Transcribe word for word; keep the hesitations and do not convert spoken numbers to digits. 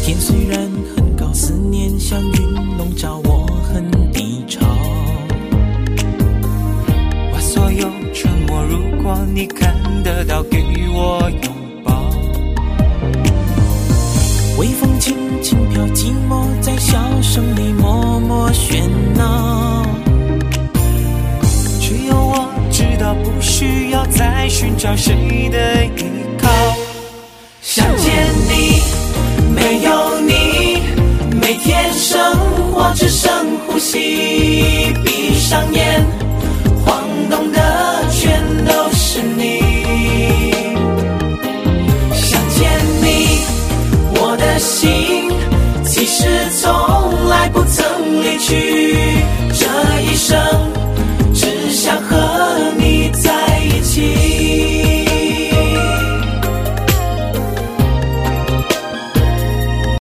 天虽然很高，思念像云笼罩，我很低潮。 把所有沉默，如果你看得到，给我拥抱。 微风轻轻飘，寂寞在笑声里默默喧闹。 只有我知道，不需要再寻找谁的依靠。 想见你，没有你，每天生活只剩呼吸。闭上眼，晃动的全都是你。想见你，我的心其实从来不曾离去。